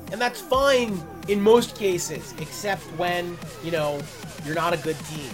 And that's fine in most cases, except when, you're not a good team.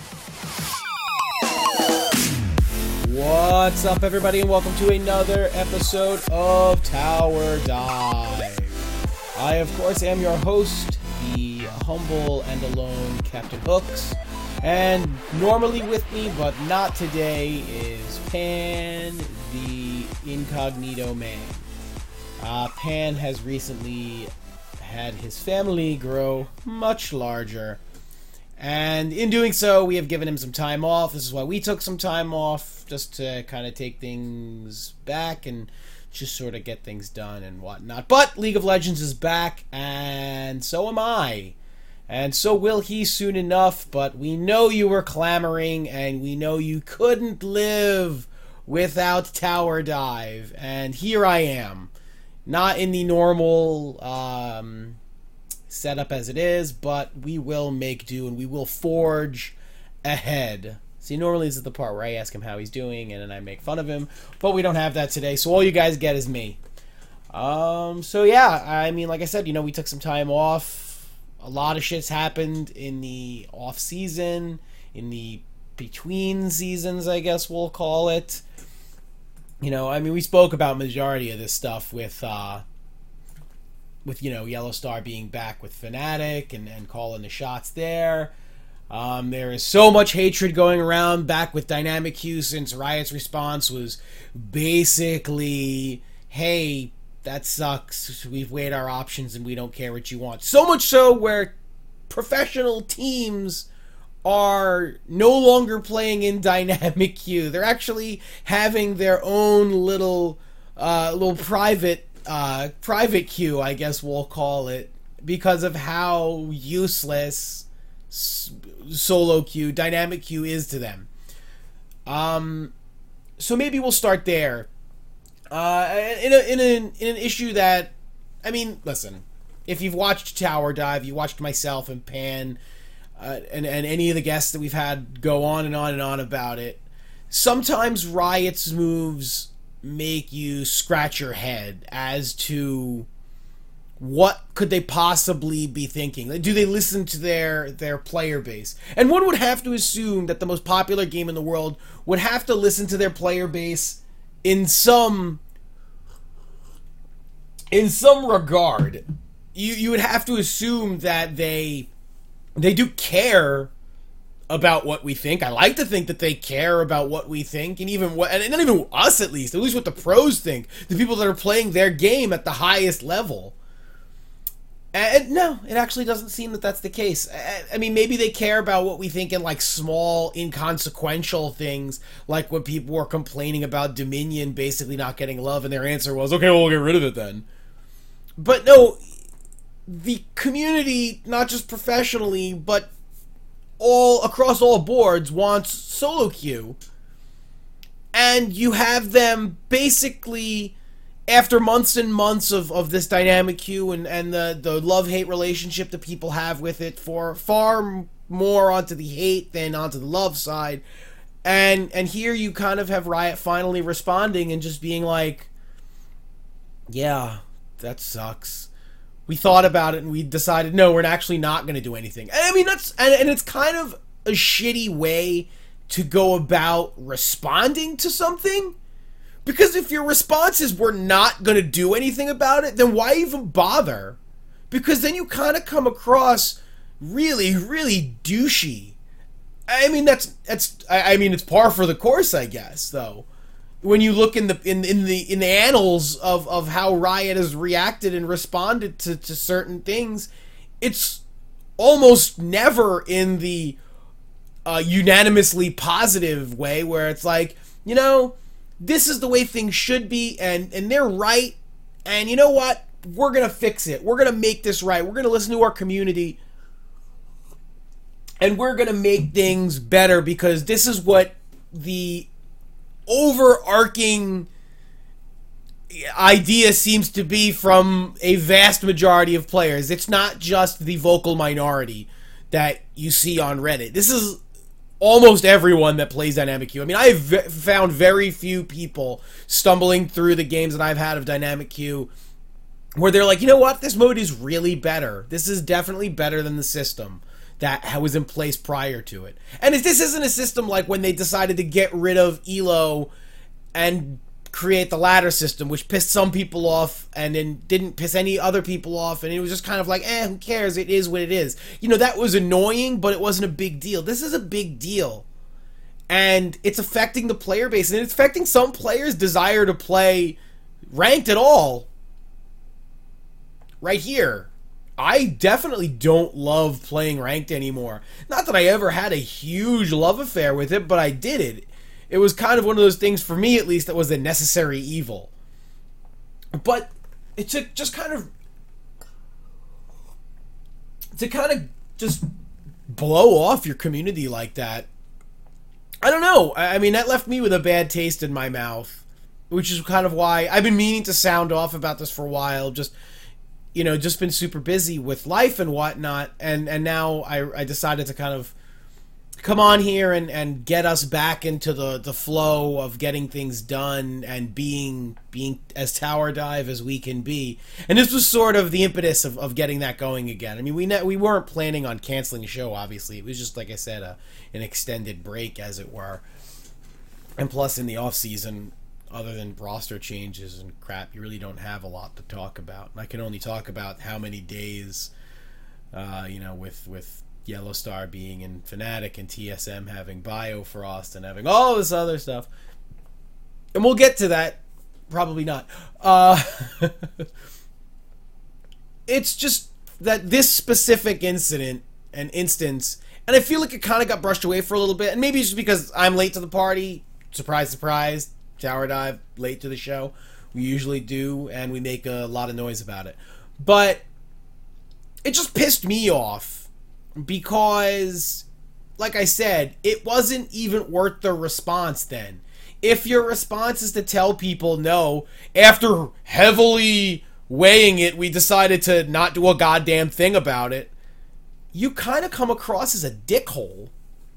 What's up, everybody, and welcome to another episode of Tower Dive. I, of course, am your host, the humble and alone Captain Hooks. And normally with me, but not today, is Pan, the incognito man. Pan has recently had his family grow much larger, and in doing so, we have given him some time off. This is why we took some time off, just to kind of take things back and just sort of get things done and whatnot. But League of Legends is back, and so am I. And so will he soon enough, but we know you were clamoring, and we know you couldn't live without Tower Dive. And here I am. Not in the normal setup as it is, but we will make do, and we will forge ahead. See, normally this is the part where I ask him how he's doing, and then I make fun of him, but we don't have that today, so all you guys get is me. So yeah, I mean, like I said, we took some time off. A lot of shit's happened in the off-season, in the between seasons, I guess we'll call it. We spoke about majority of this stuff with Yellow Star being back with Fnatic and calling the shots there. There is so much hatred going around back with Dynamic Q, since Riot's response was basically, hey, that sucks, we've weighed our options and we don't care what you want. So much so where professional teams are no longer playing in Dynamic Q. They're actually having their own little private queue, I guess we'll call it, because of how useless solo queue, Dynamic Q is to them. So maybe we'll start there. In an issue that, listen, if you've watched Tower Dive, you watched myself and Pan, and any of the guests that we've had go on and on and on about it, sometimes Riot's moves make you scratch your head as to what could they possibly be thinking. Do they listen to their player base? And one would have to assume that the most popular game in the world would have to listen to their player base in some regard. You would have to assume that they do care about what we think. I like to think that they care about what we think, and not even us, at least what the pros think, the people that are playing their game at the highest level. And no, it actually doesn't seem that that's the case. Maybe they care about what we think in small, inconsequential things, like when people were complaining about Dominion basically not getting love, and their answer was, okay, well, we'll get rid of it then. But no, the community, not just professionally, but all across all boards, wants solo queue. And you have them basically, after months and months of this Dynamic Queue and the love-hate relationship that people have with it, for far more onto the hate than onto the love side. And here you kind of have Riot finally responding and just being like, yeah, that sucks. We thought about it and we decided, no, we're actually not going to do anything. And it's kind of a shitty way to go about responding to something. Because if your response is we're not going to do anything about it, then why even bother? Because then you kind of come across really, really douchey. It's par for the course, I guess, though. When you look in the annals of how Riot has reacted and responded to certain things, it's almost never in the unanimously positive way, where it's like, this is the way things should be, and they're right, and you know what? We're going to fix it. We're going to make this right. We're going to listen to our community, and we're going to make things better, because this is what the overarching idea seems to be from a vast majority of players. It's not just the vocal minority that you see on Reddit. This is almost everyone that plays Dynamic Q. I've found very few people stumbling through the games that I've had of Dynamic Q where they're like, you know what, this mode is really better. This is definitely better than the system that was in place prior to it. And this isn't a system like when they decided to get rid of Elo and create the ladder system, which pissed some people off and then didn't piss any other people off, and it was just kind of like, who cares, it is what it is. You know, that was annoying, but it wasn't a big deal. This is a big deal, and it's affecting the player base, and it's affecting some players' desire to play ranked at all. Right here, I definitely don't love playing ranked anymore. Not that I ever had a huge love affair with it, but I did it. It was kind of one of those things, for me at least, that was a necessary evil. But it took just kind of... to kind of just blow off your community like that. I don't know. I mean, that left me with a bad taste in my mouth. Which is kind of why I've been meaning to sound off about this for a while. Just been super busy with life and whatnot. And now I decided to kind of come on here and get us back into the flow of getting things done and being as Tower Dive as we can be. And this was sort of the impetus of getting that going again. I mean, we weren't planning on canceling the show, obviously. It was just, like I said, an extended break, as it were. And plus, in the off-season, other than roster changes and crap, you really don't have a lot to talk about. And I can only talk about how many days, with Yellowstar being in Fnatic and TSM having Biofrost and having all this other stuff. And we'll get to that. Probably not. It's just that this specific instance, and I feel like it kind of got brushed away for a little bit, and maybe it's just because I'm late to the party. Surprise, surprise. Tower Dive, late to the show. We usually do, and we make a lot of noise about it. But it just pissed me off because, like I said, it wasn't even worth the response then. If your response is to tell people no, after heavily weighing it, we decided to not do a goddamn thing about it, you kind of come across as a dickhole.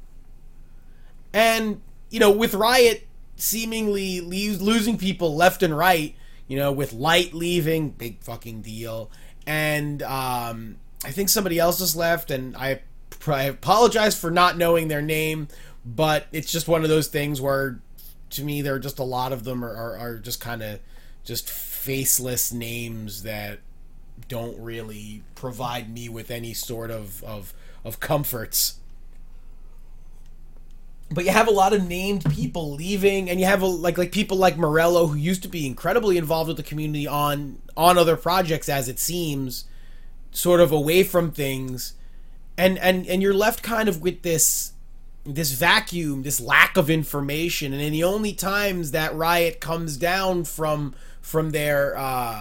And, with Riot seemingly losing people left and right, with Light leaving, big fucking deal, and I think somebody else just left, and I apologize for not knowing their name, but it's just one of those things where, to me, there are just a lot of them are just kind of just faceless names that don't really provide me with any sort of comforts. But you have a lot of named people leaving, and you have like people like Morello, who used to be incredibly involved with the community on other projects, as it seems, sort of away from things, and you're left kind of with this vacuum, this lack of information. And then the only times that Riot comes down from their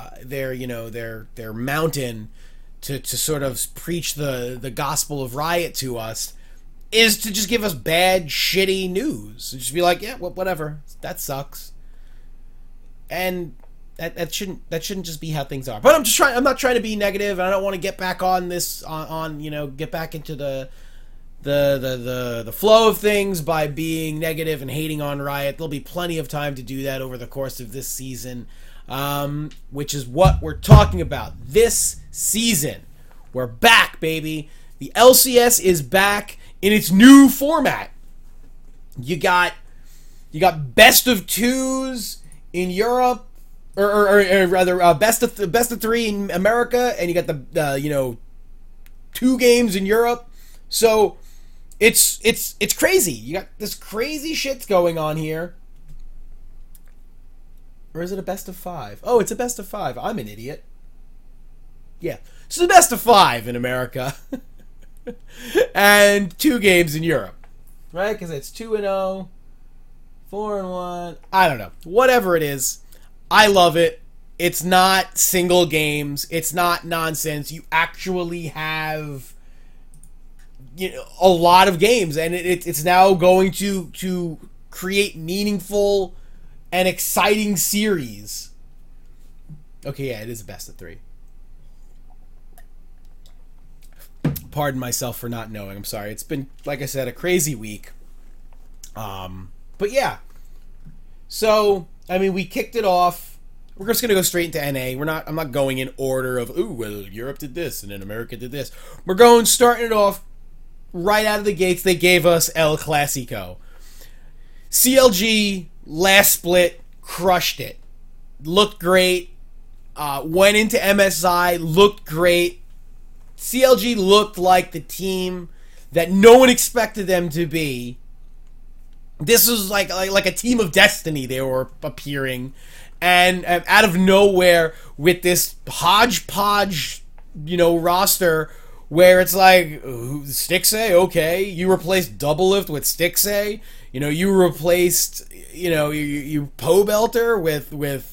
mountain to sort of preach the gospel of Riot to us is to just give us bad, shitty news. And just be like, yeah, whatever. That sucks. And that shouldn't just be how things are. But I'm not trying to be negative, and I don't want to get back on this get back into the flow of things by being negative and hating on Riot. There'll be plenty of time to do that over the course of this season, which is what we're talking about. This season, we're back, baby. The LCS is back in its new format. You got best of twos in Europe, or rather best of three in America, and you got the 2 games in Europe. So it's crazy. You got this crazy shit's going on here. Or is it a best of 5? Oh, it's a best of 5. I'm an idiot. Yeah, it's the best of 5 in America. And 2 games in Europe, right? Because it's 2-0, 4-1. I don't know. Whatever it is, I love it. It's not single games. It's not nonsense. You actually have a lot of games, and it's now going to create meaningful and exciting series. Okay, yeah, it is a best of 3. Pardon myself for not knowing. I'm sorry. It's been, like I said, a crazy week. But yeah. So, I mean, we kicked it off We're just going to go straight into NA. I'm not going in order of, ooh, well, Europe did this and then America did this. We're starting it off right out of the gates. They gave us El Clasico. CLG, last split, crushed it. Looked great. Went into MSI, looked great. CLG looked like the team that no one expected them to be. This was like a team of destiny. They were appearing, and out of nowhere with this hodgepodge, roster where it's like Stixxay, okay, you replaced Doublelift with Stixxay, you replaced you Pobelter with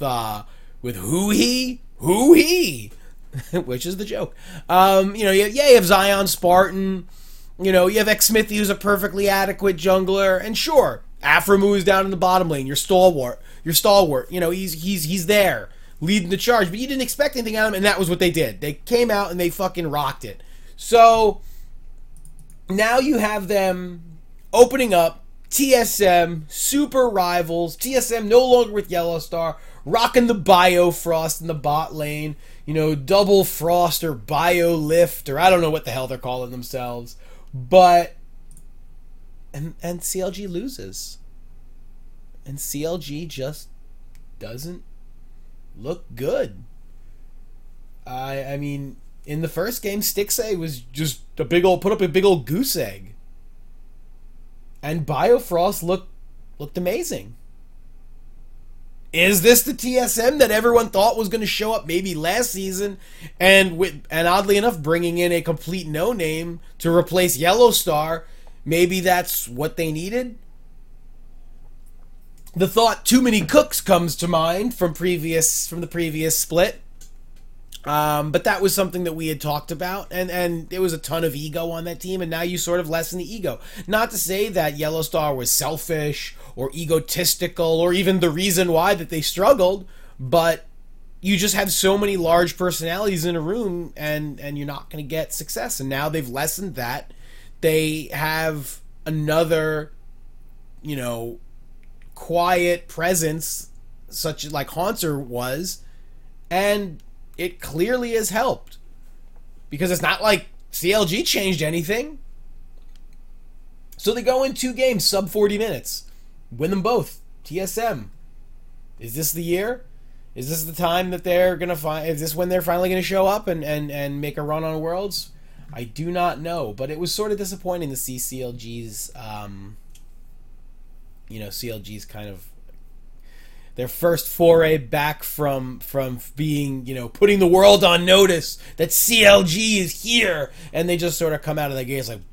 Huhi, which is the joke. You have Zion Spartan. You have Xmithie, who's a perfectly adequate jungler, and sure, Aphromoo is down in the bottom lane. Your stalwart. He's there, leading the charge. But you didn't expect anything out of him, and that was what they did. They came out and they fucking rocked it. So now you have them opening up TSM, super rivals. TSM no longer with Yellowstar, rocking the Biofrost in the bot lane. Double Frost or Biolift, or I don't know what the hell they're calling themselves. But and CLG loses. And CLG just doesn't look good. I mean, in the first game, Stixxay was just put up a big old goose egg. And Biofrost looked amazing. Is this the TSM that everyone thought was going to show up maybe last season, and oddly enough, bringing in a complete no-name to replace Yellowstar? Maybe that's what they needed. The thought "too many cooks" comes to mind from the previous split, but that was something that we had talked about, and there was a ton of ego on that team, and now you sort of lessen the ego. Not to say that Yellowstar was selfish or egotistical, or even the reason why that they struggled, but you just have so many large personalities in a room, and you're not going to get success. And now they've lessened that. They have another, quiet presence, such like Haunter was, and it clearly has helped. Because it's not like CLG changed anything. So they go in 2 games, sub 40 minutes. Win them both. TSM. Is this the year? Is this the time that they're going to find... Is this when they're finally going to show up and make a run on Worlds? I do not know. But it was sort of disappointing to see CLG's... CLG's kind of... Their first foray back from being, putting the world on notice that CLG is here. And they just sort of come out of the gates like...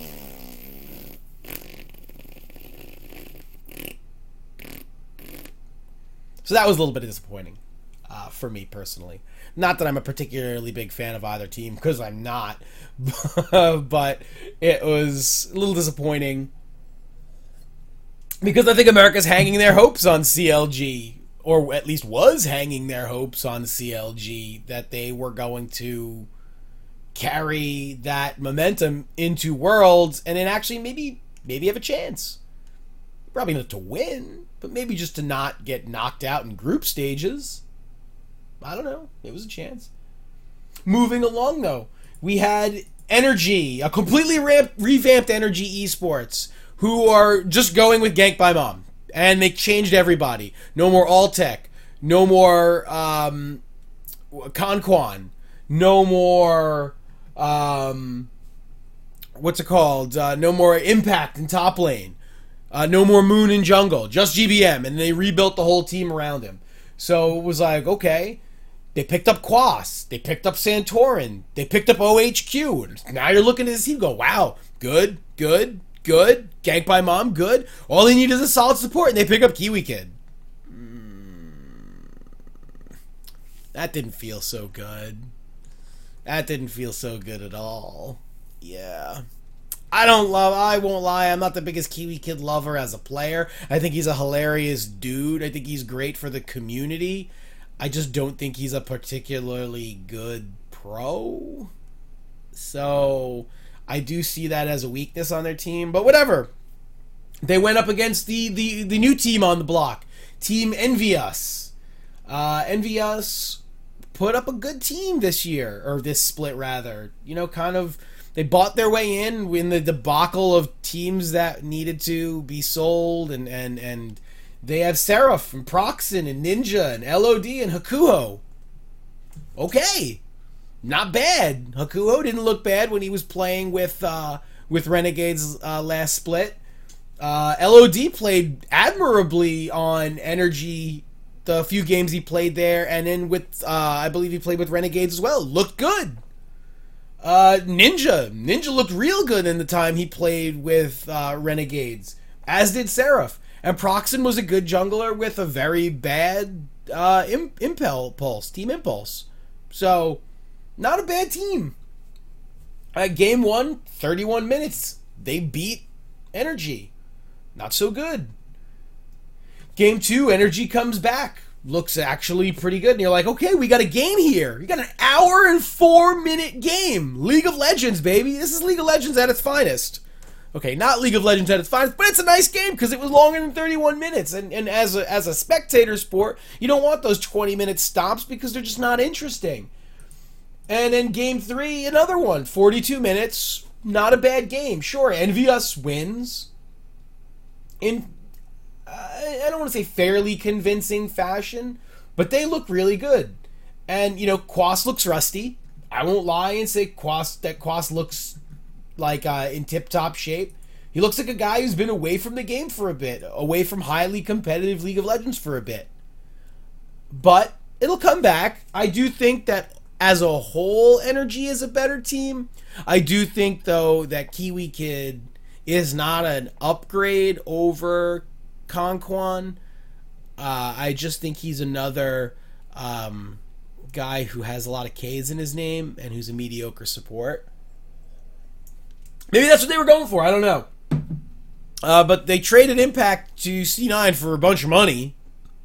So that was a little bit disappointing for me personally. Not that I'm a particularly big fan of either team, because I'm not. But it was a little disappointing. Because I think America's hanging their hopes on CLG. Or at least was hanging their hopes on CLG. That they were going to carry that momentum into Worlds. And then actually maybe have a chance. Probably not to win, but maybe just to not get knocked out in group stages. I don't know. It was a chance. Moving along, though, we had Energy, a completely revamped Energy Esports, who are just going with Gank by Mom. And they changed everybody. No more Altec. No more Conquan. No more... what's it called? No more Impact in top lane. No more Moon in jungle, just GBM, and they rebuilt the whole team around him. So it was like, okay, they picked up Quas, they picked up Santorin, they picked up OHQ. Now you're looking at this team, go, wow, good, Gank by Mom, good. All they need is a solid support, and they pick up Kiwi Kid. That didn't feel so good. That didn't feel so good at all. Yeah. I won't lie, I'm not the biggest Kiwi Kid lover as a player. I think he's a hilarious dude. I think he's great for the community. I just don't think he's a particularly good pro. So, I do see that as a weakness on their team, but whatever. They went up against the new team on the block, Team Envious. NVS put up a good team this year, or this split rather. Kind of they bought their way in the debacle of teams that needed to be sold, and they have Seraph and Proxen and Ninja and LOD and Hakuho. Okay, not bad. Hakuho didn't look bad when he was playing with Renegades last split. LOD played admirably on Energy the few games he played there, and then with I believe he played with Renegades as well. Looked good. Ninja looked real good in the time he played with Renegades, as did Seraph. And Proxen was a good jungler with a very bad Team Impulse. So, not a bad team. Game 1, 31 minutes. They beat Energy. Not so good. Game 2, Energy comes back. Looks actually pretty good. And you're like, okay, we got a game here. You got an hour and 4-minute game. League of Legends, baby. This is League of Legends at its finest. Okay, not League of Legends at its finest, but it's a nice game because it was longer than 31 minutes. And as a spectator sport, you don't want those 20-minute stops because they're just not interesting. And then Game 3, another one. 42 minutes. Not a bad game. Sure, NVS wins. I don't want to say fairly convincing fashion, but they look really good. And, Quas looks rusty. I won't lie and say Quas looks like in tip-top shape. He looks like a guy who's been away from the game for a bit, away from highly competitive League of Legends for a bit. But it'll come back. I do think that as a whole, Energy is a better team. I do think, though, that Kiwi Kid is not an upgrade over Conquan. I just think he's another guy who has a lot of K's in his name and who's a mediocre support. Maybe that's what they were going for. I don't know. But they traded Impact to C9 for a bunch of money.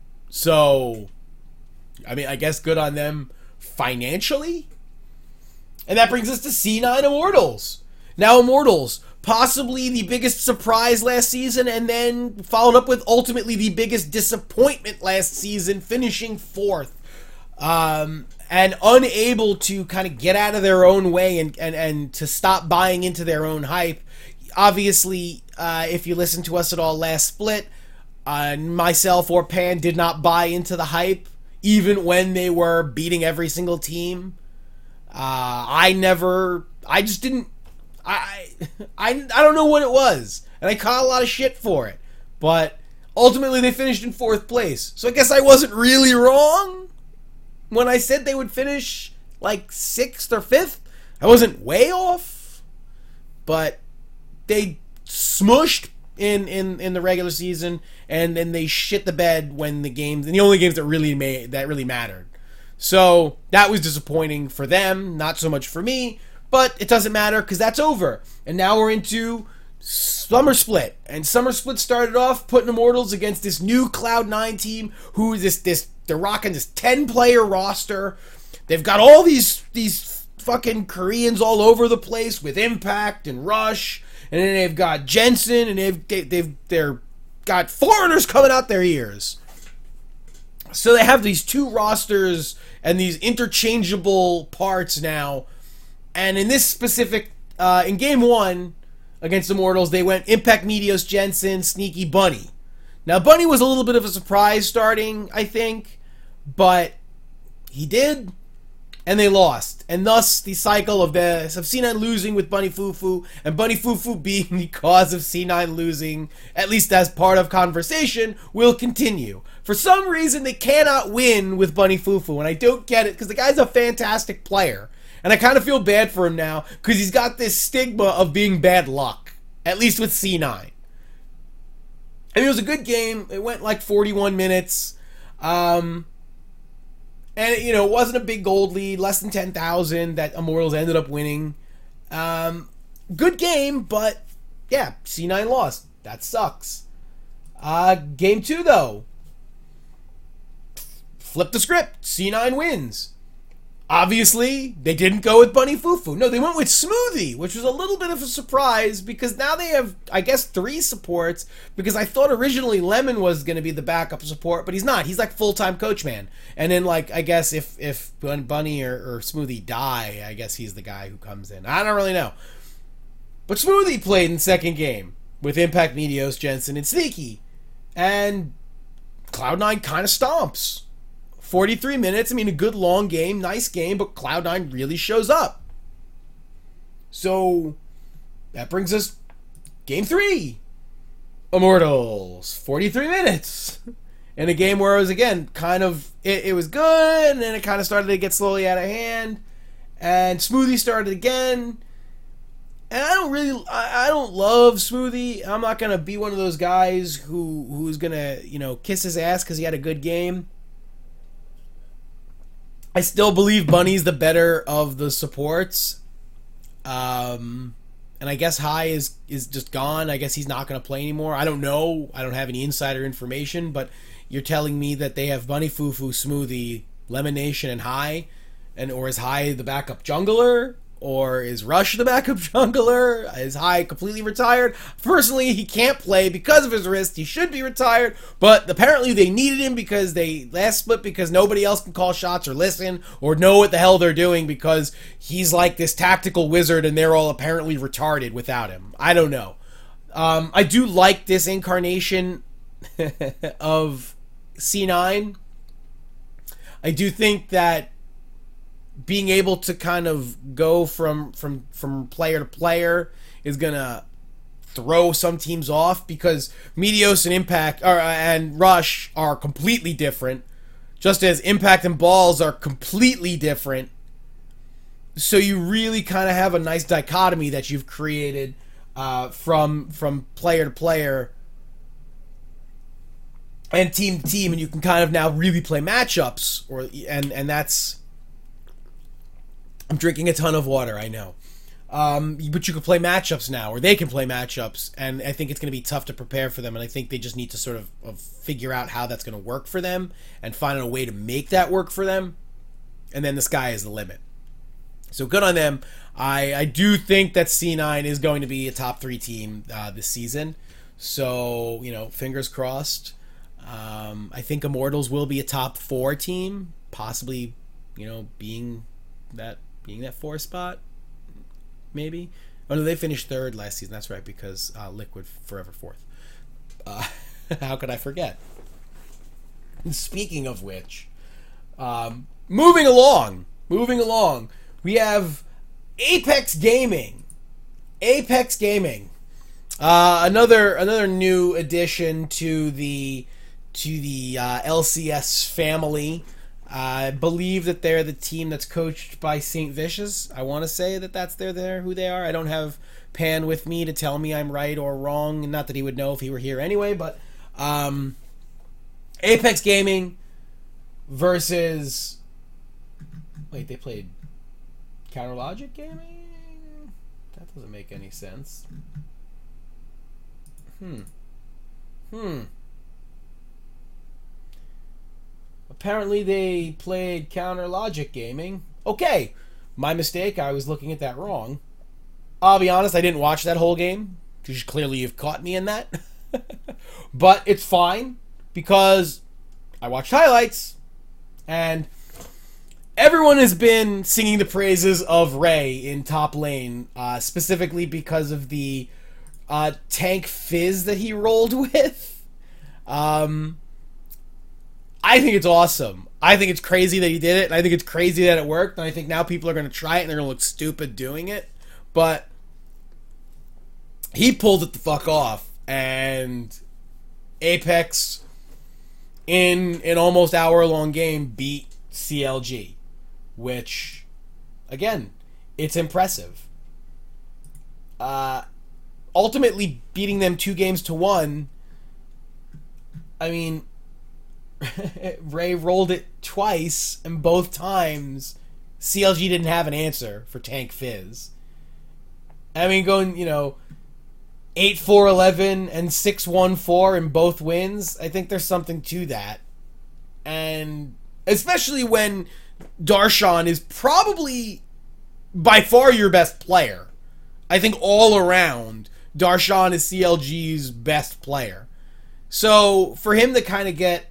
So, I guess good on them financially. And that brings us to C9 Immortals. Now, Immortals, possibly the biggest surprise last season, and then followed up with ultimately the biggest disappointment last season, finishing 4th. And unable to kind of get out of their own way and to stop buying into their own hype. Obviously, if you listened to us at all last split, myself or Pan did not buy into the hype, even when they were beating every single team. I just didn't. I don't know what it was, and I caught a lot of shit for it. But ultimately, they finished in 4th place. So I guess I wasn't really wrong when I said they would finish like 6th or 5th. I wasn't way off, but they smushed in the regular season, and then they shit the bed when the games, and the only games that really mattered. So that was disappointing for them, not so much for me. But it doesn't matter because that's over. And now we're into Summer Split. And Summer Split started off putting Immortals against this new Cloud9 team who is they're rocking this 10-player roster. They've got all these fucking Koreans all over the place with Impact and Rush. And then they've got Jensen, and they've got foreigners coming out their ears. So they have these two rosters and these interchangeable parts now. And in this specific, in Game 1 against Immortals, they went Impact, Meteos, Jensen, Sneaky, Bunny. Now, Bunny was a little bit of a surprise starting, I think, but he did, and they lost. And thus, the cycle of C9 losing with Bunny Fufu, and Bunny Fufu being the cause of C9 losing, at least as part of conversation, will continue. For some reason, they cannot win with Bunny Fufu, and I don't get it, because the guy's a fantastic player. And I kind of feel bad for him now, because he's got this stigma of being bad luck, at least with C9. And it was a good game. It went like 41 minutes. And, it wasn't a big gold lead, less than 10,000 that Immortals ended up winning. Good game, but, yeah, C9 lost. That sucks. Game 2, though. Flip the script. C9 wins. Obviously, they didn't go with Bunny Fufu. No, they went with Smoothie, which was a little bit of a surprise because now they have, I guess, 3 supports. Because I thought originally Lemon was going to be the backup support, but he's not. He's like full-time coach man. And then, like, I guess if Bunny or Smoothie die, I guess he's the guy who comes in. I don't really know. But Smoothie played in second game with Impact, Meteos, Jensen, and Sneaky. And Cloud9 kind of stomps. 43 minutes, I mean, a good long game, nice game, but Cloud9 really shows up. So, that brings us game 3. Immortals, 43 minutes. In a game where it was, again, kind of, it was good, and then it kind of started to get slowly out of hand. And Smoothie started again. And I don't love Smoothie. I'm not going to be one of those guys who's going to, kiss his ass because he had a good game. I still believe Bunny's the better of the supports. And I guess High is just gone. I guess he's not going to play anymore. I don't know. I don't have any insider information, but you're telling me that they have Bunny Fufu, Smoothie, Lemon Nation, and High, or is High the backup jungler? Or is Rush the backup jungler? Is High completely retired? Personally, he can't play because of his wrist. He should be retired, but apparently they needed him because they last split because nobody else can call shots or listen or know what the hell they're doing because he's like this tactical wizard and they're all apparently retarded without him. I don't know. I do like this incarnation of C9. I do think that being able to kind of go from player to player is gonna throw some teams off because Meteos and Impact and Rush are completely different, just as Impact and Balls are completely different. So you really kind of have a nice dichotomy that you've created from player to player and team to team, and you can kind of now really play matchups, and that's. I'm drinking a ton of water, I know. But you can play matchups now, or they can play matchups, and I think it's going to be tough to prepare for them, and I think they just need to sort of figure out how that's going to work for them and find a way to make that work for them, and then the sky is the limit. So good on them. I do think that C9 is going to be a top 3 team this season, so, fingers crossed. I think Immortals will be a top 4 team, possibly, being that 4 spot, maybe. Oh no, they finished 3rd last season. That's right, because Liquid forever 4th. How could I forget? And speaking of which, moving along, we have Apex Gaming. Another new addition to the LCS family. I believe that they're the team that's coached by St. Vicious. I want to say that that's who they are. I don't have Pan with me to tell me I'm right or wrong. Not that he would know if he were here anyway, but Apex Gaming versus... Wait, they played Counter Logic Gaming? That doesn't make any sense. Apparently they played Counter Logic Gaming. Okay, my mistake. I was looking at that wrong. I'll be honest, I didn't watch that whole game, because clearly you've caught me in that. But it's fine, because I watched highlights, and everyone has been singing the praises of Ray in top lane, specifically because of the tank fizz that he rolled with. I think it's awesome. I think it's crazy that he did it, and I think it's crazy that it worked, and I think now people are going to try it, and they're going to look stupid doing it. But he pulled it the fuck off, and Apex, in an almost hour-long game, beat CLG, which, again, it's impressive. Ultimately, beating them 2-1, I mean... Ray rolled it twice, and both times CLG didn't have an answer for Tank Fizz. I mean, going, 8-4-11 and 6-1-4 in both wins, I think there's something to that. And especially when Darshan is probably by far your best player. I think all around, Darshan is CLG's best player. So for him to kind of get,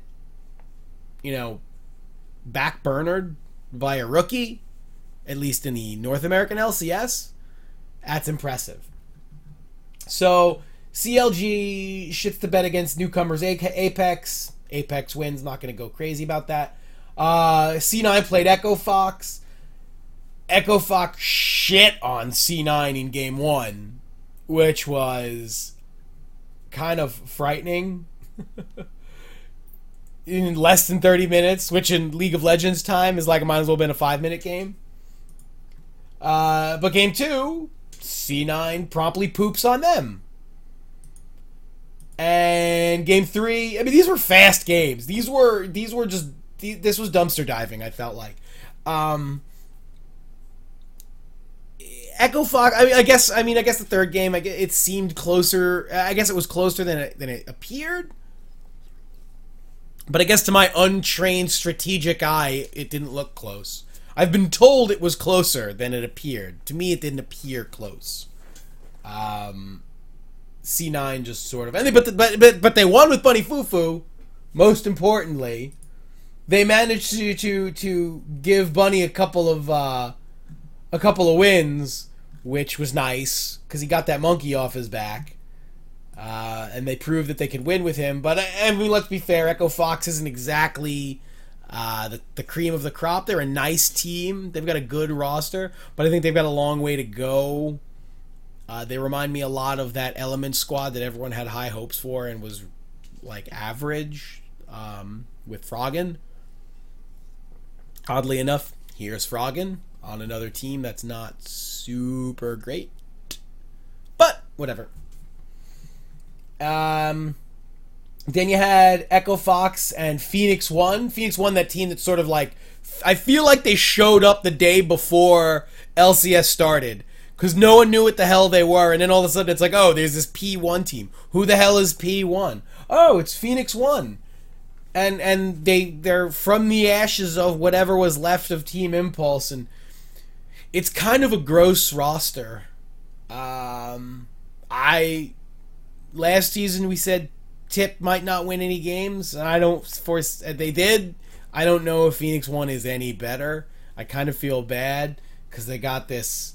backburnered by a rookie, at least in the North American LCS, that's impressive. So CLG shits the bed against newcomers Apex. Apex wins, not going to go crazy about that. C9 played Echo Fox. Echo Fox shit on C9 in game 1, which was kind of frightening. In less than 30 minutes, which in League of Legends time is like it might as well have been a 5-minute game. But game 2, C9 promptly poops on them. And game 3, I mean, these were fast games. These were just, this was dumpster diving, I felt like. Echo Fox, I guess the third game, it seemed closer. I guess it was closer than it appeared. But I guess to my untrained strategic eye, it didn't look close. I've been told it was closer than it appeared. To me, it didn't appear close. C9 just sort of, but they won with Bunny Fufu. Most importantly, they managed to give Bunny a couple of wins, which was nice because he got that monkey off his back. And they proved that they could win with him. But I mean, let's be fair, Echo Fox isn't exactly the cream of the crop. They're a nice team. They've got a good roster, but I think they've got a long way to go. They remind me a lot of that Element squad that everyone had high hopes for and was like average with Froggen. Oddly enough, here's Froggen on another team that's not super great. But whatever. Then you had Echo Fox and Phoenix One. Phoenix One, that team that's sort of like, I feel like they showed up the day before LCS started because no one knew what the hell they were, and then all of a sudden it's like, oh, there's this P1 team. Who the hell is P1? Oh, it's Phoenix One, and they're from the ashes of whatever was left of Team Impulse, and it's kind of a gross roster. Last season we said Tip might not win any games, and I don't force. They did. I don't know if Phoenix One is any better. I kind of feel bad because they got this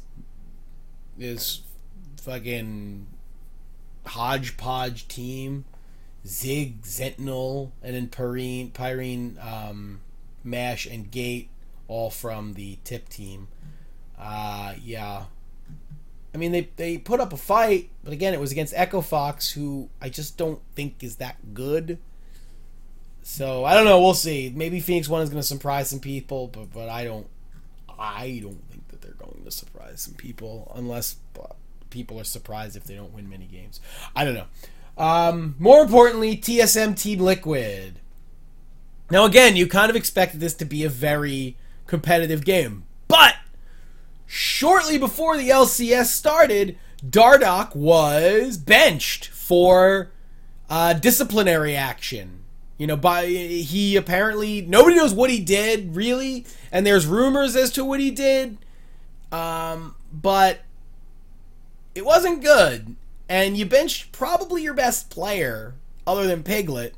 fucking hodgepodge team, Zig, Sentinel, and then Pyrene, Mash, and Gate, all from the Tip team. Yeah. I mean, they put up a fight, but again, it was against Echo Fox, who I just don't think is that good. So I don't know. We'll see. Maybe Phoenix One is going to surprise some people, but I don't think that they're going to surprise some people unless people are surprised if they don't win many games. I don't know. More importantly, TSM Team Liquid. Now again, you kind of expected this to be a very competitive game, but shortly before the LCS started, Dardoch was benched for disciplinary action. He apparently, nobody knows what he did, really, and there's rumors as to what he did, but it wasn't good, and you benched probably your best player, other than Piglet,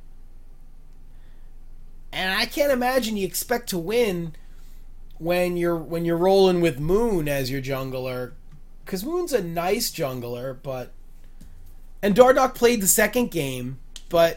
and I can't imagine you expect to win when you're rolling with Moon as your jungler, because Moon's a nice jungler, and Dardoch played the second game, but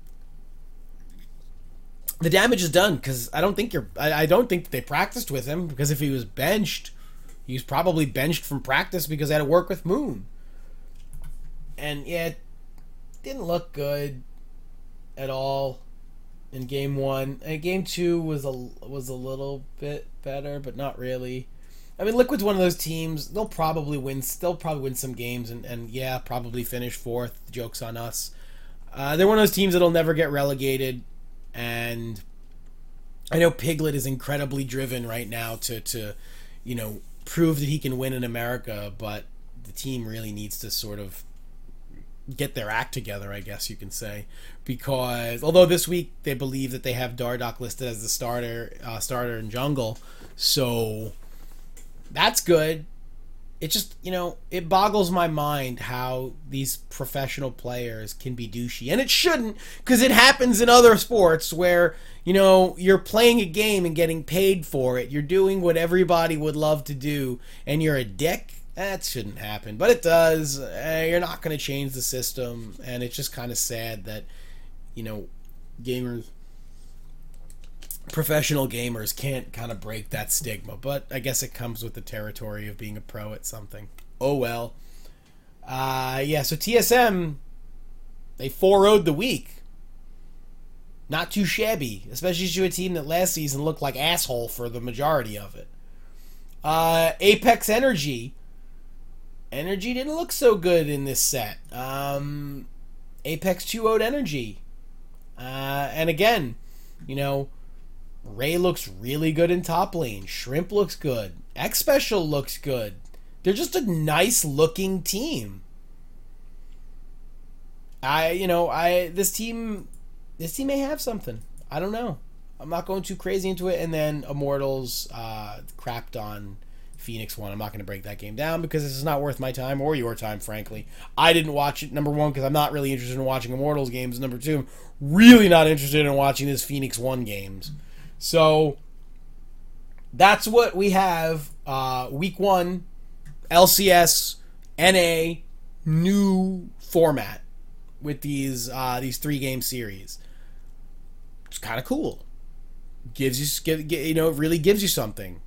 the damage is done because I don't think they practiced with him, because if he was benched, he was probably benched from practice because he had to work with Moon, and yeah, it didn't look good at all in game 1. And game 2 was a little bit better, but not really. I mean, Liquid's one of those teams. They'll probably win some games, and yeah, probably finish 4th. The joke's on us. They're one of those teams that'll never get relegated, and I know Piglet is incredibly driven right now to prove that he can win in America, but the team really needs to sort of get their act together, I guess you can say, because although this week they believe that they have Dardoch listed as the starter in jungle, so that's good. It just, it boggles my mind how these professional players can be douchey. And it shouldn't, because it happens in other sports where, you're playing a game and getting paid for it. You're doing what everybody would love to do, and you're a dick. That shouldn't happen. But it does. You're not going to change the system, and it's just kind of sad that, gamers, professional gamers can't kind of break that stigma, but I guess it comes with the territory of being a pro at something. Oh well. So TSM, they 4-0'd the week. Not too shabby, especially to a team that last season looked like asshole for the majority of it. Apex Energy didn't look so good in this set. Apex 2-0'd Energy. And again, Ray looks really good in top lane. Shrimp looks good. X Special looks good. They're just a nice looking team. This team may have something. I don't know. I'm not going too crazy into it. And then Immortals crapped on Phoenix 1. I'm not going to break that game down because this is not worth my time or your time, frankly. I didn't watch it, number one, because I'm not really interested in watching Immortals games. Number two, I'm really not interested in watching this Phoenix 1 games. So that's what we have. Week 1, LCS, NA, new format with these 3-game series. It's kind of cool. Gives you, it really gives you something.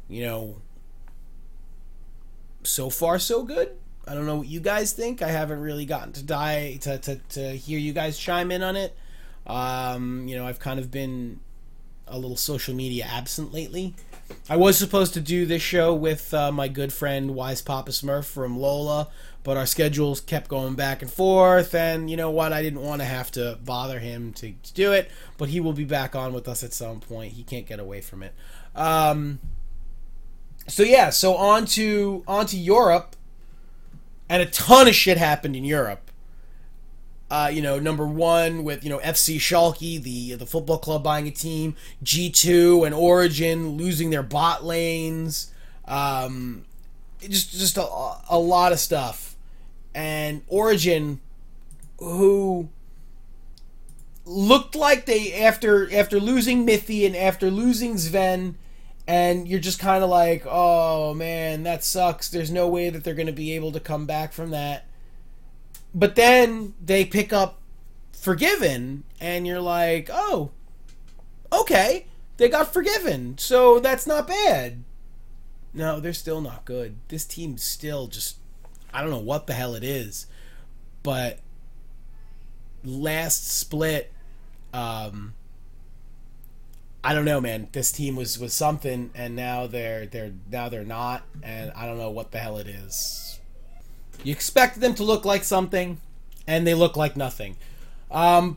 So far so good. I don't know what you guys think. I haven't really gotten to hear you guys chime in on it. I've kind of been a little social media absent lately. I was supposed to do this show with my good friend Wise Papa Smurf from Lola, but our schedules kept going back and forth, and you know what? I didn't want to have to bother him to do it, but he will be back on with us at some point. He can't get away from it. So on to Europe, and a ton of shit happened in Europe. Number one with, FC Schalke, the football club buying a team, G2 and Origin losing their bot lanes, just a lot of stuff. And Origin, who looked like they, after losing Mithy and after losing Sven, and you're just kind of like, oh man, that sucks. There's no way that they're going to be able to come back from that. But then they pick up Forgiven, and you're like, oh, okay, they got Forgiven, so that's not bad. No, they're still not good. This team's still just, I don't know what the hell it is. But last split, I don't know, man. This team was something, and now they're not, and I don't know what the hell it is. You expect them to look like something, and they look like nothing. The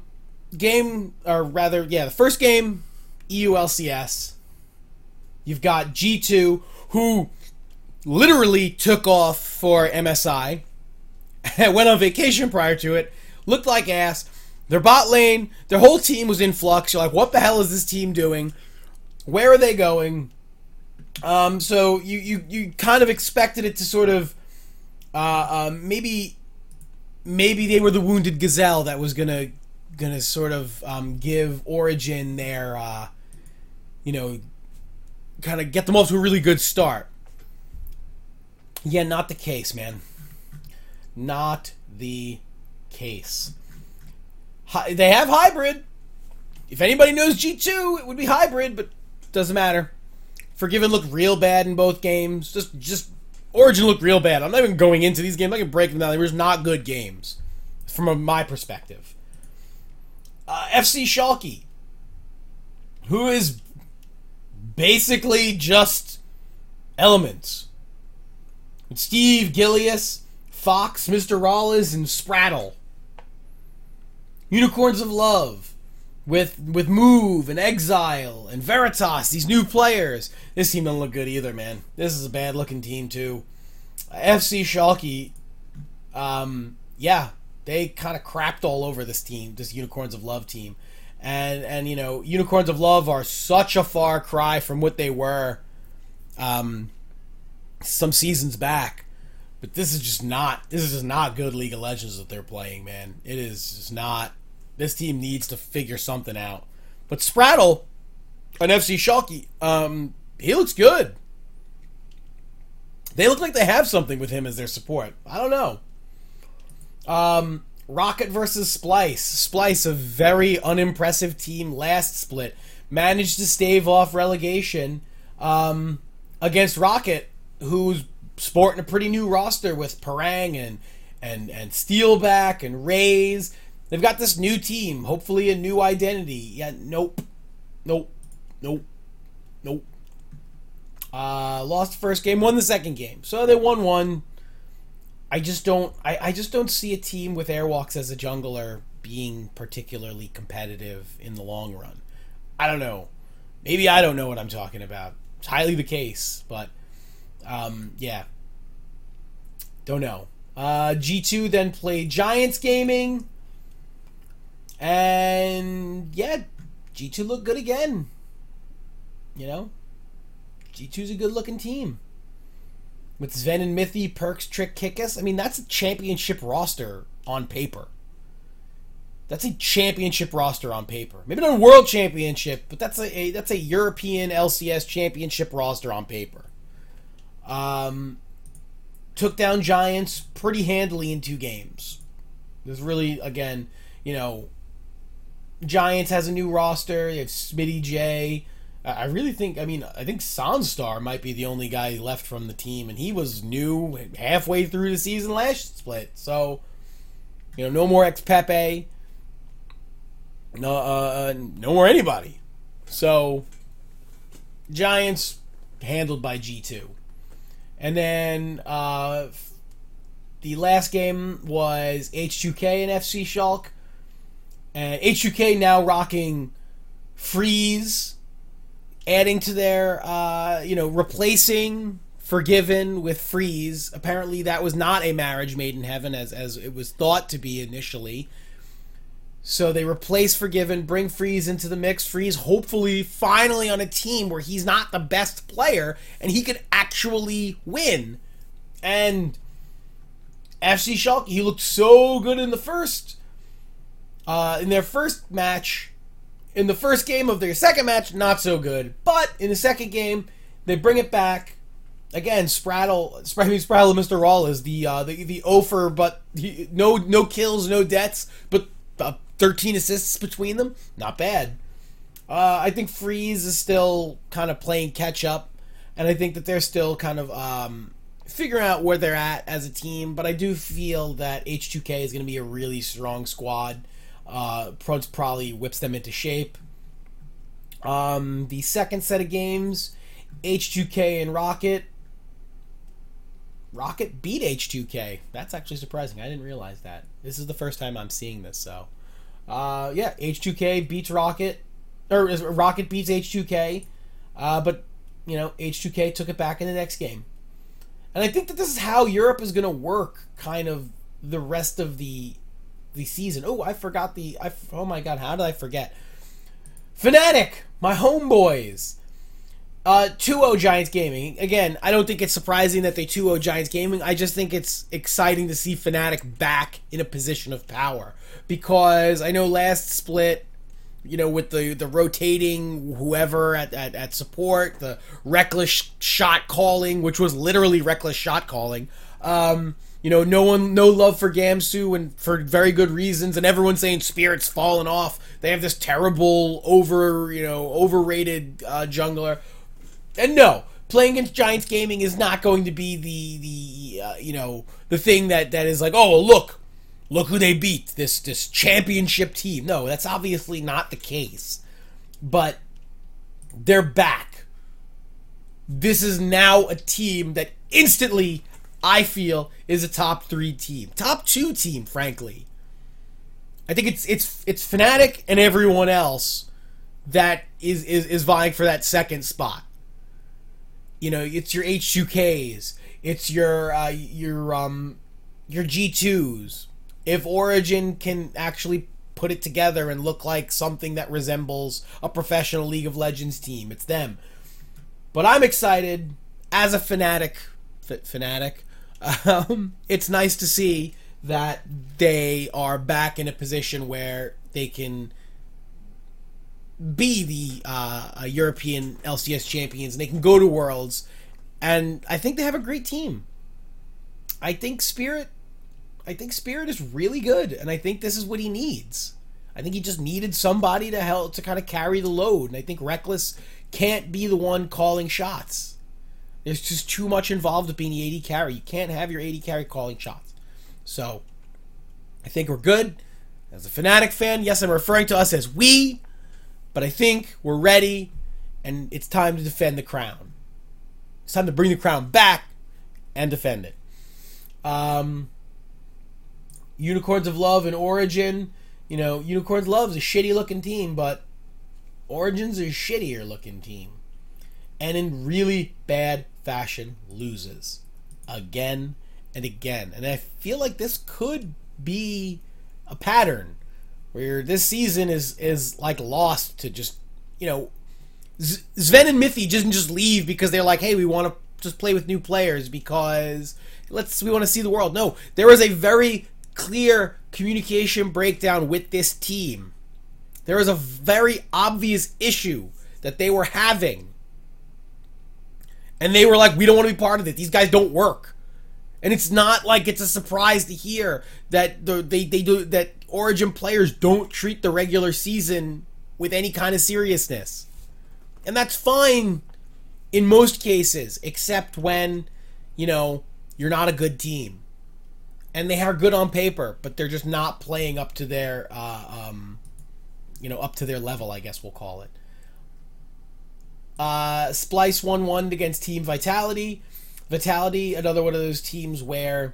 first game, EU LCS. You've got G2, who literally took off for MSI, went on vacation prior to it, looked like ass. Their bot lane, their whole team was in flux. You're like, what the hell is this team doing? Where are they going? So you kind of expected it to sort of maybe they were the wounded gazelle that was gonna sort of give Origin their kind of get them off to a really good start. Yeah, not the case, man. Not the case. They have hybrid. If anybody knows G2, it would be hybrid, but doesn't matter. Forgiven looked real bad in both games. Just Origin looked real bad. I'm not even going into these games. I can break them down. They were just not good games from my perspective. FC Schalke, who is basically just elements. With Steve, Gilius, Fox, Mr. Rawlins, and Sprattle. Unicorns of Love with Move and Exile and Veritas, these new players. This team doesn't look good either, man. This is a bad looking team too. FC Schalke, They kind of crapped all over this team, this Unicorns of Love team. And Unicorns of Love are such a far cry from what they were some seasons back. But this is just not good League of Legends that they're playing, man. It is just not. This team needs to figure something out. But Spraddle on FC Schalke, he looks good. They look like they have something with him as their support. I don't know. Rocket versus Splice. Splice, a very unimpressive team last split, managed to stave off relegation against Rocket, who's sporting a pretty new roster with Parang and Steelback and Rays. They've got this new team, hopefully a new identity. Yeah, nope. Lost the first game, won the second game. So they won one. I just don't see a team with Airwalks as a jungler being particularly competitive in the long run. I don't know. Maybe I don't know what I'm talking about. It's highly the case, but yeah. Don't know. G2 then played Giants Gaming. And yeah, G2 looked good again. G2's a good looking team. With Sven and Mithy, Perks, Trick, Kickus. I mean, that's a championship roster on paper. That's a championship roster on paper. Maybe not a world championship, but that's a European LCS championship roster on paper. Took down Giants pretty handily in 2 games. There's really, again, Giants has a new roster. They have Smitty J. I think Sonstar might be the only guy left from the team, and he was new halfway through the season last split. So, no more ex-Pepe. No more anybody. So, Giants handled by G2. And then the last game was H2K and FC Schalke. And H2K now rocking Freeze, adding to their, replacing Forgiven with Freeze. Apparently that was not a marriage made in heaven as it was thought to be initially. So they replace Forgiven, bring Freeze into the mix. Freeze hopefully finally on a team where he's not the best player and he could actually win. And FC Schalke, he looked so good in the in their first match. In the first game of their second match, not so good. But in the second game, they bring it back. Again, Spraddle and Mr. Rawl is the Ofer, but no kills, no deaths, but 13 assists between them. Not bad. I think Freeze is still kind of playing catch up, and I think that they're still kind of figuring out where they're at as a team. But I do feel that H2K is going to be a really strong squad. Pruds probably whips them into shape. The second set of games, H2K and Rocket. Rocket beat H2K. That's actually surprising. I didn't realize that. This is the first time I'm seeing this, so. Yeah, H2K beats Rocket. Or Rocket beats H2K. But, H2K took it back in the next game. And I think that this is how Europe is going to work kind of the rest of the season. Oh, I forgot oh my god, how did I forget? Fnatic, my homeboys. 2-0 Giants Gaming. Again, I don't think it's surprising that they 2-0 Giants Gaming. I just think it's exciting to see Fnatic back in a position of power. Because I know last split, with the rotating whoever at support, the reckless shot calling, which was literally reckless shot calling, no love for Gamsu, and for very good reasons, and everyone's saying Spirit's fallen off. They have this terrible, overrated jungler. And no, playing against Giants Gaming is not going to be the thing that is like, oh, look who they beat, this championship team. No, that's obviously not the case. But they're back. This is now a team that instantly, I feel, is a top 3 team. Top 2 team, frankly. I think it's Fnatic and everyone else that is vying for that second spot. It's your H2Ks, it's your G2s, if Origin can actually put it together and look like something that resembles a professional League of Legends team. It's them. But I'm excited as a fanatic. It's nice to see that they are back in a position where they can be the European LCS champions, and they can go to Worlds. And I think they have a great team. I think Spirit is really good, and I think this is what he needs. I think he just needed somebody to help to kind of carry the load, and I think Rekkles can't be the one calling shots. There's just too much involved with being the AD carry. You can't have your AD carry calling shots. So, I think we're good. As a Fnatic fan, yes, I'm referring to us as we, but I think we're ready, and it's time to defend the crown. It's time to bring the crown back and defend it. Unicorns of Love and Origin. You know, Unicorns of Love is a shitty looking team, but Origin's a shittier looking team. And in really bad fashion, loses. Again and again. And I feel like this could be a pattern where this season is like lost to just, you know, Zven and Mithy didn't just leave because they're like, hey, we want to just play with new players because we want to see the world. No, there was a very clear communication breakdown with this team. There was a very obvious issue that they were having. And they were like, we don't want to be part of it. These guys don't work. And it's not like it's a surprise to hear that that Origin players don't treat the regular season with any kind of seriousness. And that's fine in most cases, except when, you know, you're not a good team. And they are good on paper, but they're just not playing up to their, up to their level, I guess we'll call it. Splyce 1-1 against Team Vitality. Vitality, another one of those teams where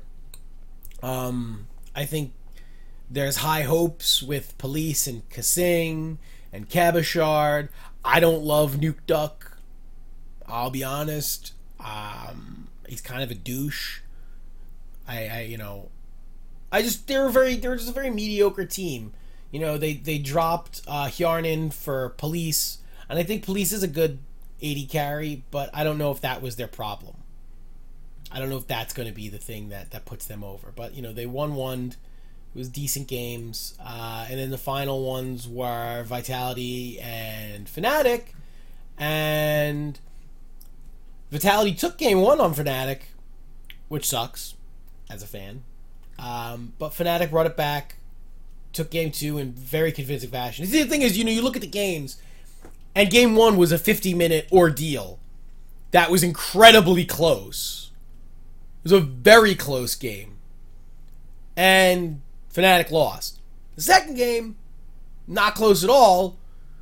I think there's high hopes with Police and Kasing and Cabochard. I don't love Nuke Duck. I'll be honest. He's kind of a douche. They're just a very mediocre team. You know, they dropped Hjarnan for Police, and I think Police is a good AD carry, but I don't know if that was their problem. I don't know if that's going to be the thing that puts them over. But, you know, they won one. It was decent games. And then the final ones were Vitality and Fnatic. And Vitality took game one on Fnatic, which sucks as a fan. But Fnatic brought it back, took game two in very convincing fashion. The thing is, you know, you look at the games, and game one was a 50-minute ordeal that was incredibly close. It was a very close game. And Fnatic lost. The second game, not close at all.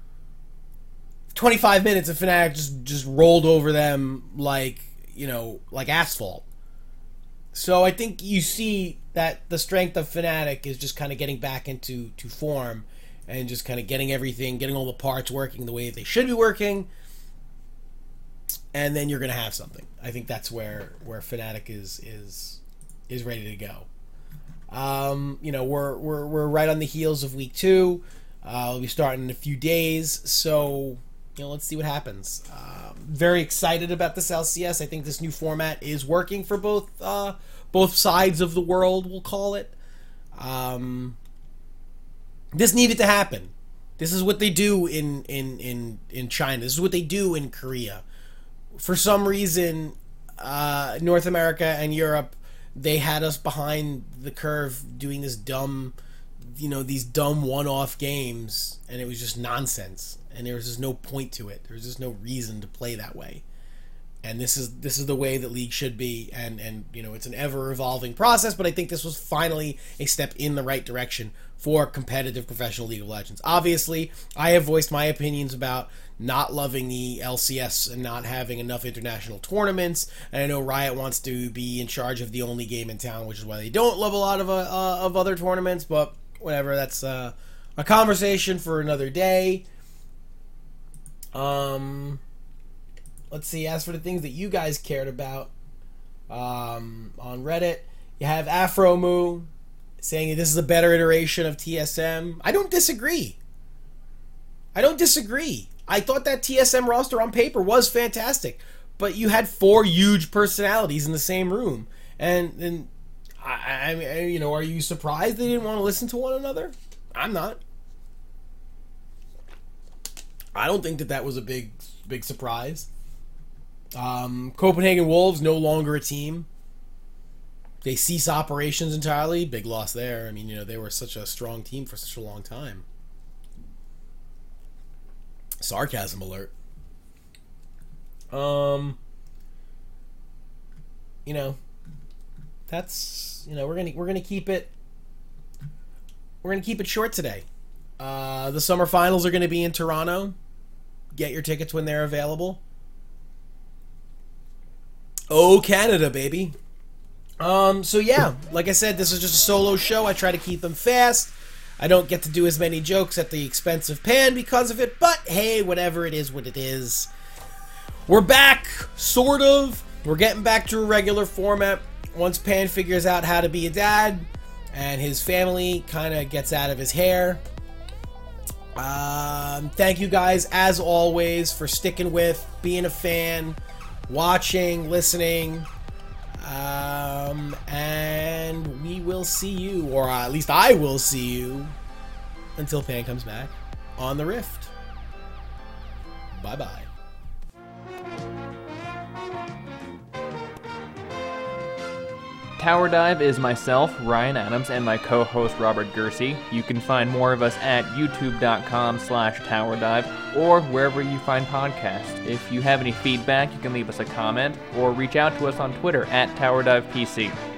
25 minutes of Fnatic just rolled over them like asphalt. So I think you see that the strength of Fnatic is just kind of getting back into form and just kind of getting all the parts working the way they should be working. And then you're going to have something. I think that's where Fnatic is ready to go. We're right on the heels of week 2. We'll be starting in a few days, so let's see what happens. Very excited about this LCS. I think this new format is working for both sides of the world, we'll call it. This needed to happen. This is what they do in China. This is what they do in Korea. For some reason, North America and Europe, they had us behind the curve doing these dumb one-off games, and it was just nonsense. And there was just no point to it. There was just no reason to play that way. And this is the way that League should be. And it's an ever-evolving process, but I think this was finally a step in the right direction for competitive professional League of Legends. Obviously, I have voiced my opinions about not loving the LCS and not having enough international tournaments. And I know Riot wants to be in charge of the only game in town, which is why they don't love a lot of other tournaments. But whatever, that's a conversation for another day. Let's see. As for the things that you guys cared about on Reddit, you have Afromoo saying this is a better iteration of TSM. I don't disagree. I thought that TSM roster on paper was fantastic, but you had 4 huge personalities in the same room, and I mean, are you surprised they didn't want to listen to one another? I'm not. I don't think that was a big surprise. Copenhagen Wolves no longer a team. They cease operations entirely. Big loss there. I mean, they were such a strong team for such a long time. Sarcasm alert. That's we're gonna keep it short today. The summer finals are gonna be in Toronto. Get your tickets when they're available. Oh, Canada, baby. So yeah, like I said, this is just a solo show. I try to keep them fast. I don't get to do as many jokes at the expense of Pan because of it, but hey, whatever, it is what it is. We're back, sort of. We're getting back to a regular format once Pan figures out how to be a dad and his family kind of gets out of his hair. Thank you guys, as always, for sticking with, being a fan, watching, listening. And we will see you, or at least I will see you, until Pan comes back on the Rift. Bye-bye. Tower Dive is myself, Ryan Adams, and my co-host Robert Gersey. You can find more of us at youtube.com/towerdive or wherever you find podcasts. If you have any feedback, you can leave us a comment or reach out to us on Twitter at TowerDivePC.